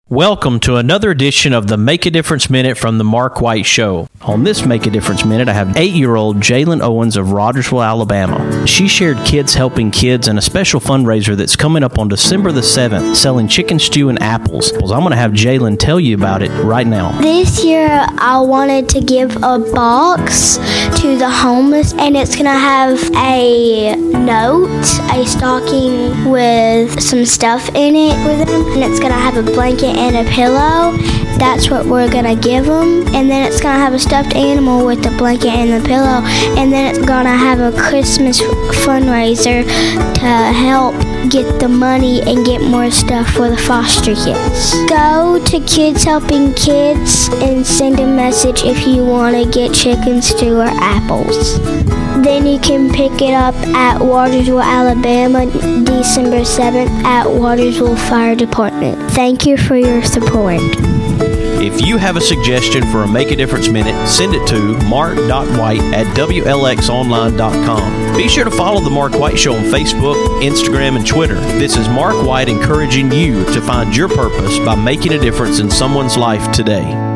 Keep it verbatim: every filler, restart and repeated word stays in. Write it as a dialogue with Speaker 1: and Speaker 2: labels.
Speaker 1: Welcome to another edition of the Make a Difference Minute from the Mark White Show. On this Make a Difference Minute, I have eight-year-old Jalen Owens of Rogersville, Alabama. She shared Kids Helping Kids and a special fundraiser that's coming up on December the seventh, selling chicken stew and apples. I'm going to have Jalen tell you about it right now.
Speaker 2: This year, I wanted to give a box to the homeless, and it's going to have a note, a stocking with some stuff in it for them, and it's going to have a blanket and a pillow. That's what we're gonna give them. And then it's gonna have a stuffed animal with the blanket and the pillow. And then it's gonna have a Christmas fundraiser to help get the money and get more stuff for the foster kids. Go to Kids Helping Kids and send a message if you want to get chicken stew or apples. Then you can pick it up at Watersville, Alabama, December seventh at Watersville Fire Department. Thank you for your support.
Speaker 1: If you have a suggestion for a Make a Difference Minute, send it to mark dot white at w l x online dot com. Be sure to follow The Mark White Show on Facebook, Instagram, and Twitter. This is Mark White encouraging you to find your purpose by making a difference in someone's life today.